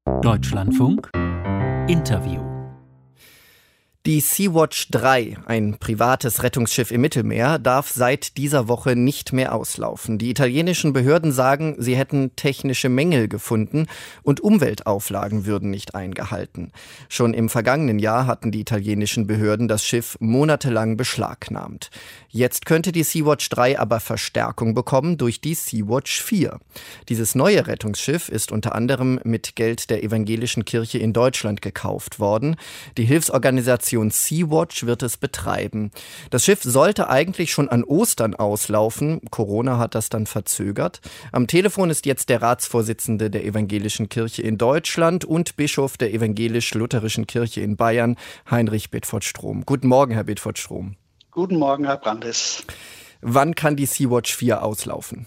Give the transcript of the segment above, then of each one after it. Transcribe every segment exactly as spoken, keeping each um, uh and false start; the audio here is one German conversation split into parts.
Deutschlandfunk Interview. Die Sea-Watch drei, ein privates Rettungsschiff im Mittelmeer, darf seit dieser Woche nicht mehr auslaufen. Die italienischen Behörden sagen, sie hätten technische Mängel gefunden und Umweltauflagen würden nicht eingehalten. Schon im vergangenen Jahr hatten die italienischen Behörden das Schiff monatelang beschlagnahmt. Jetzt könnte die Sea-Watch drei aber Verstärkung bekommen durch die Sea-Watch vier. Dieses neue Rettungsschiff ist unter anderem mit Geld der Evangelischen Kirche in Deutschland gekauft worden. Die Hilfsorganisation Sea-Watch wird es betreiben. Das Schiff sollte eigentlich schon an Ostern auslaufen. Corona hat das dann verzögert. Am Telefon ist jetzt der Ratsvorsitzende der Evangelischen Kirche in Deutschland und Bischof der Evangelisch-Lutherischen Kirche in Bayern, Heinrich Bedford-Strom. Guten Morgen, Herr Bedford-Strom. Guten Morgen, Herr Brandes. Wann kann die Sea-Watch vier auslaufen?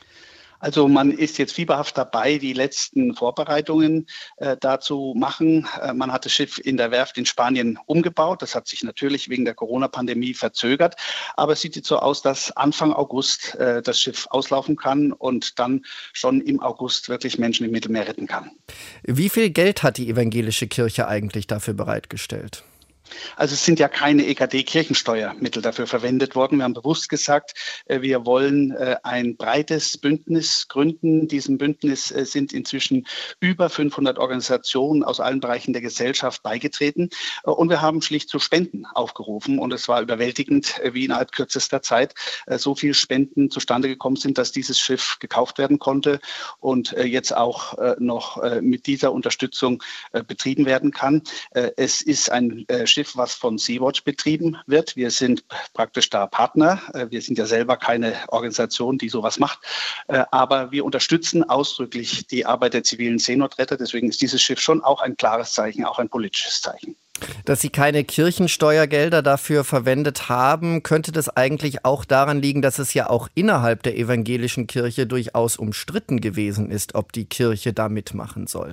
Also man ist jetzt fieberhaft dabei, die letzten Vorbereitungen äh, dazu machen. Äh, man hat das Schiff in der Werft in Spanien umgebaut. Das hat sich natürlich wegen der Corona-Pandemie verzögert. Aber es sieht jetzt so aus, dass Anfang August äh, das Schiff auslaufen kann und dann schon im August wirklich Menschen im Mittelmeer retten kann. Wie viel Geld hat die Evangelische Kirche eigentlich dafür bereitgestellt? Also es sind ja keine E K D-Kirchensteuermittel dafür verwendet worden. Wir haben bewusst gesagt, wir wollen ein breites Bündnis gründen. Diesem Bündnis sind inzwischen über fünfhundert Organisationen aus allen Bereichen der Gesellschaft beigetreten. Und wir haben schlicht zu Spenden aufgerufen. Und es war überwältigend, wie innerhalb kürzester Zeit so viele Spenden zustande gekommen sind, dass dieses Schiff gekauft werden konnte und jetzt auch noch mit dieser Unterstützung betrieben werden kann. Es ist ein Schiff, was von Sea-Watch betrieben wird. Wir sind praktisch da Partner. Wir sind ja selber keine Organisation, die sowas macht. Aber wir unterstützen ausdrücklich die Arbeit der zivilen Seenotretter. Deswegen ist dieses Schiff schon auch ein klares Zeichen, auch ein politisches Zeichen. Dass Sie keine Kirchensteuergelder dafür verwendet haben, könnte das eigentlich auch daran liegen, dass es ja auch innerhalb der evangelischen Kirche durchaus umstritten gewesen ist, ob die Kirche da mitmachen soll?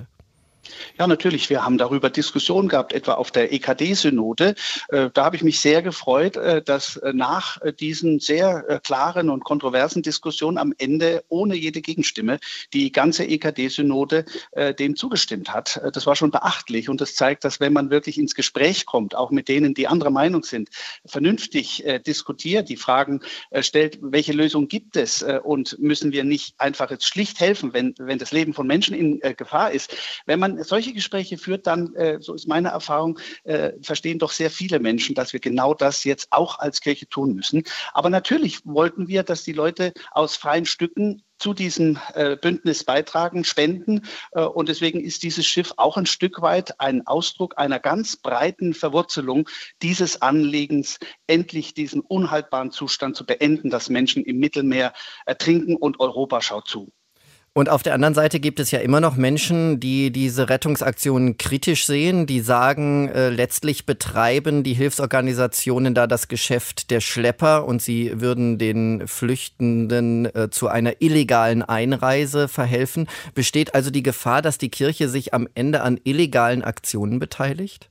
Ja, natürlich. Wir haben darüber Diskussionen gehabt, etwa auf der E K D-Synode. Da habe ich mich sehr gefreut, dass nach diesen sehr klaren und kontroversen Diskussionen am Ende ohne jede Gegenstimme die ganze E K D-Synode dem zugestimmt hat. Das war schon beachtlich und das zeigt, dass wenn man wirklich ins Gespräch kommt, auch mit denen, die anderer Meinung sind, vernünftig diskutiert, die Fragen stellt, welche Lösung gibt es und müssen wir nicht einfach jetzt schlicht helfen, wenn, wenn das Leben von Menschen in Gefahr ist. Wenn man solche Gespräche führt, dann, äh, so ist meine Erfahrung, äh, verstehen doch sehr viele Menschen, dass wir genau das jetzt auch als Kirche tun müssen. Aber natürlich wollten wir, dass die Leute aus freien Stücken zu diesem äh, Bündnis beitragen, spenden. Äh, und deswegen ist dieses Schiff auch ein Stück weit ein Ausdruck einer ganz breiten Verwurzelung dieses Anliegens, endlich diesen unhaltbaren Zustand zu beenden, dass Menschen im Mittelmeer ertrinken und Europa schaut zu. Und auf der anderen Seite gibt es ja immer noch Menschen, die diese Rettungsaktionen kritisch sehen, die sagen, äh, letztlich betreiben die Hilfsorganisationen da das Geschäft der Schlepper und sie würden den Flüchtenden äh, zu einer illegalen Einreise verhelfen. Besteht also die Gefahr, dass die Kirche sich am Ende an illegalen Aktionen beteiligt?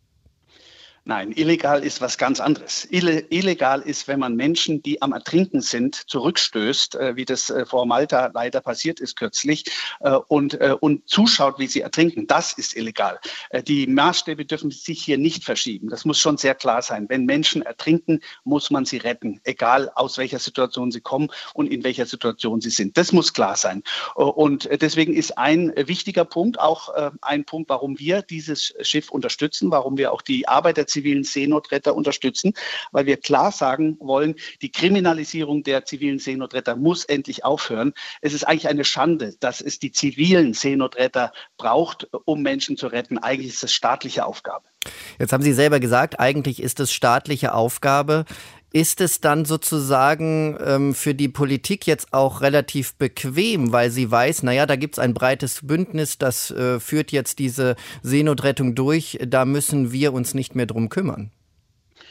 Nein, illegal ist was ganz anderes. Ille- illegal ist, wenn man Menschen, die am Ertrinken sind, zurückstößt, äh, wie das äh, vor Malta leider passiert ist kürzlich, äh, und, äh, und zuschaut, wie sie ertrinken. Das ist illegal. Äh, die Maßstäbe dürfen sich hier nicht verschieben. Das muss schon sehr klar sein. Wenn Menschen ertrinken, muss man sie retten, egal aus welcher Situation sie kommen und in welcher Situation sie sind. Das muss klar sein. Äh, und deswegen ist ein äh, wichtiger Punkt, auch äh, ein Punkt, warum wir dieses Schiff unterstützen, warum wir auch die Arbeit der zivilen Seenotretter unterstützen, weil wir klar sagen wollen, die Kriminalisierung der zivilen Seenotretter muss endlich aufhören. Es ist eigentlich eine Schande, dass es die zivilen Seenotretter braucht, um Menschen zu retten. Eigentlich ist das staatliche Aufgabe. Jetzt haben Sie selber gesagt, eigentlich ist es staatliche Aufgabe. Ist es dann sozusagen ähm, für die Politik jetzt auch relativ bequem, weil sie weiß, naja, da gibt es ein breites Bündnis, das äh, führt jetzt diese Seenotrettung durch, da müssen wir uns nicht mehr drum kümmern?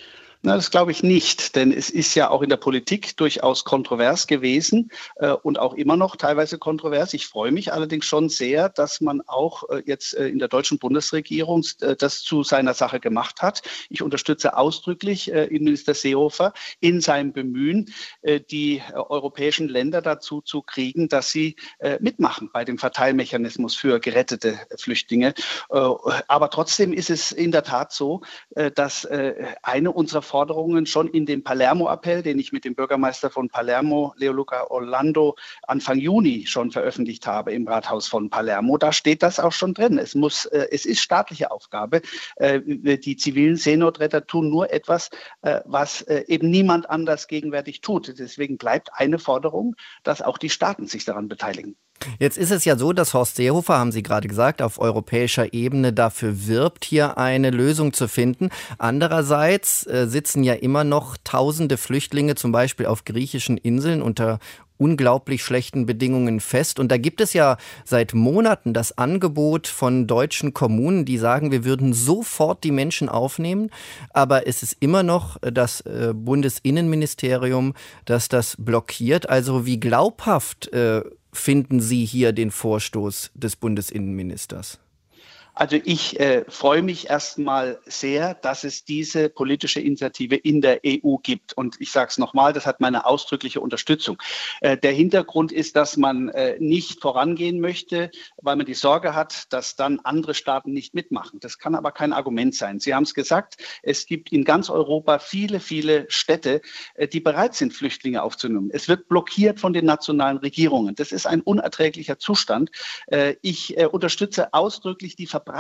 Na, das glaube ich nicht, denn es ist ja auch in der Politik durchaus kontrovers gewesen äh, und auch immer noch teilweise kontrovers. Ich freue mich allerdings schon sehr, dass man auch äh, jetzt äh, in der deutschen Bundesregierung äh, das zu seiner Sache gemacht hat. Ich unterstütze ausdrücklich äh, Innenminister Seehofer in seinem Bemühen, äh, die äh, europäischen Länder dazu zu kriegen, dass sie äh, mitmachen bei dem Verteilmechanismus für gerettete Flüchtlinge. Äh, aber trotzdem ist es in der Tat so, äh, dass äh, eine unserer Forderungen schon in dem Palermo-Appell, den ich mit dem Bürgermeister von Palermo, Leoluca Orlando, Anfang Juni schon veröffentlicht habe im Rathaus von Palermo. Da steht das auch schon drin. Es muss, äh, es ist staatliche Aufgabe. Äh, die zivilen Seenotretter tun nur etwas, äh, was äh, eben niemand anders gegenwärtig tut. Deswegen bleibt eine Forderung, dass auch die Staaten sich daran beteiligen. Jetzt ist es ja so, dass Horst Seehofer, haben Sie gerade gesagt, auf europäischer Ebene dafür wirbt, hier eine Lösung zu finden. Andererseits äh, sitzen ja immer noch tausende Flüchtlinge, zum Beispiel auf griechischen Inseln, unter unglaublich schlechten Bedingungen fest. Und da gibt es ja seit Monaten das Angebot von deutschen Kommunen, die sagen, wir würden sofort die Menschen aufnehmen. Aber es ist immer noch das äh, Bundesinnenministerium, das das blockiert. Also wie glaubhaft äh, finden Sie hier den Vorstoß des Bundesinnenministers? Also ich äh, freue mich erstmal sehr, dass es diese politische Initiative in der E U gibt. Und ich sage es nochmal, das hat meine ausdrückliche Unterstützung. Äh, der Hintergrund ist, dass man äh, nicht vorangehen möchte, weil man die Sorge hat, dass dann andere Staaten nicht mitmachen. Das kann aber kein Argument sein. Sie haben es gesagt, es gibt in ganz Europa viele, viele Städte, äh, die bereit sind, Flüchtlinge aufzunehmen. Es wird blockiert von den nationalen Regierungen. Das ist ein unerträglicher Zustand. Äh, ich äh, unterstütze ausdrücklich die Verbreitung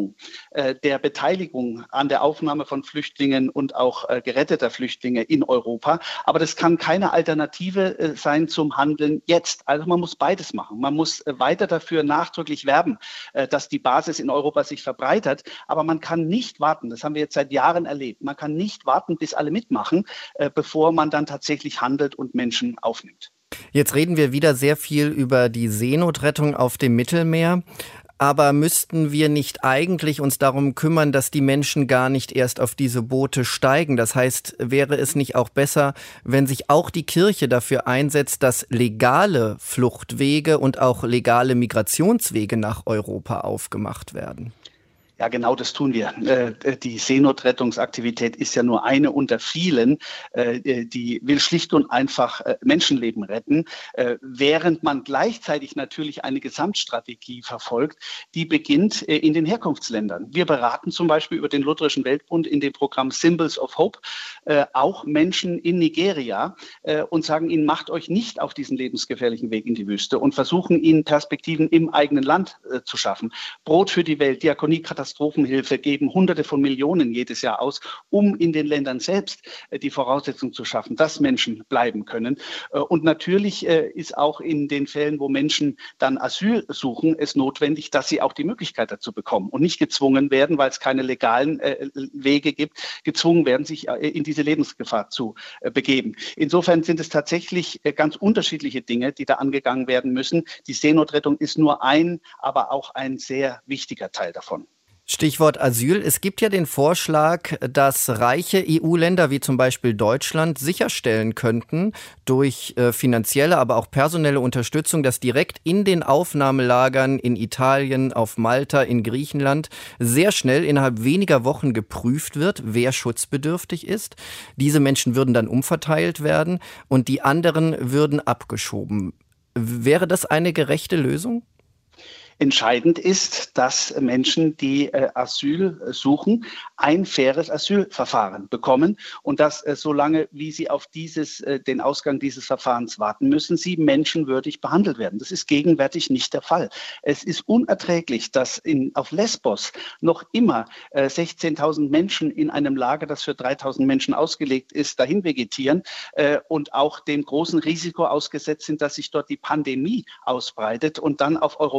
äh, der Beteiligung an der Aufnahme von Flüchtlingen und auch äh, geretteter Flüchtlinge in Europa. Aber das kann keine Alternative äh, sein zum Handeln jetzt. Also man muss beides machen. Man muss äh, weiter dafür nachdrücklich werben, äh, dass die Basis in Europa sich verbreitert. Aber man kann nicht warten, das haben wir jetzt seit Jahren erlebt, man kann nicht warten, bis alle mitmachen, äh, bevor man dann tatsächlich handelt und Menschen aufnimmt. Jetzt reden wir wieder sehr viel über die Seenotrettung auf dem Mittelmeer. Aber müssten wir nicht eigentlich uns darum kümmern, dass die Menschen gar nicht erst auf diese Boote steigen? Das heißt, wäre es nicht auch besser, wenn sich auch die Kirche dafür einsetzt, dass legale Fluchtwege und auch legale Migrationswege nach Europa aufgemacht werden? Ja, genau das tun wir. Äh, die Seenotrettungsaktivität ist ja nur eine unter vielen. Äh, die will schlicht und einfach äh, Menschenleben retten, äh, während man gleichzeitig natürlich eine Gesamtstrategie verfolgt, die beginnt äh, in den Herkunftsländern. Wir beraten zum Beispiel über den Lutherischen Weltbund in dem Programm Symbols of Hope äh, auch Menschen in Nigeria äh, und sagen ihnen, macht euch nicht auf diesen lebensgefährlichen Weg in die Wüste und versuchen ihnen Perspektiven im eigenen Land äh, zu schaffen. Brot für die Welt, Diakonie, Katastrophenhilfe geben Hunderte von Millionen jedes Jahr aus, um in den Ländern selbst äh, die Voraussetzungen zu schaffen, dass Menschen bleiben können. Äh, und natürlich äh, ist auch in den Fällen, wo Menschen dann Asyl suchen, es notwendig, dass sie auch die Möglichkeit dazu bekommen und nicht gezwungen werden, weil es keine legalen äh, Wege gibt, gezwungen werden, sich äh, in diese Lebensgefahr zu äh, begeben. Insofern sind es tatsächlich äh, ganz unterschiedliche Dinge, die da angegangen werden müssen. Die Seenotrettung ist nur ein, aber auch ein sehr wichtiger Teil davon. Stichwort Asyl. Es gibt ja den Vorschlag, dass reiche E U-Länder wie zum Beispiel Deutschland sicherstellen könnten, durch äh, finanzielle, aber auch personelle Unterstützung, dass direkt in den Aufnahmelagern in Italien, auf Malta, in Griechenland sehr schnell innerhalb weniger Wochen geprüft wird, wer schutzbedürftig ist. Diese Menschen würden dann umverteilt werden und die anderen würden abgeschoben. Wäre das eine gerechte Lösung? Entscheidend ist, dass Menschen, die äh, Asyl suchen, ein faires Asylverfahren bekommen und dass äh, solange, wie sie auf dieses, äh, den Ausgang dieses Verfahrens warten müssen, sie menschenwürdig behandelt werden. Das ist gegenwärtig nicht der Fall. Es ist unerträglich, dass in, auf Lesbos noch immer äh, sechzehntausend Menschen in einem Lager, das für dreitausend Menschen ausgelegt ist, dahin vegetieren äh, und auch dem großen Risiko ausgesetzt sind, dass sich dort die Pandemie ausbreitet und dann auf europäischen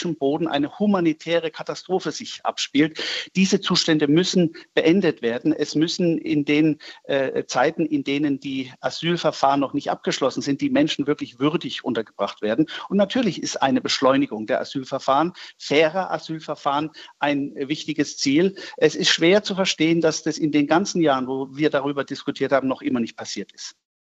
europäischem Boden eine humanitäre Katastrophe sich abspielt. Diese Zustände müssen beendet werden. Es müssen in den äh, Zeiten, in denen die Asylverfahren noch nicht abgeschlossen sind, die Menschen wirklich würdig untergebracht werden. Und natürlich ist eine Beschleunigung der Asylverfahren, fairer Asylverfahren, ein wichtiges Ziel. Es ist schwer zu verstehen, dass das in den ganzen Jahren, wo wir darüber diskutiert haben, noch immer nicht passiert ist.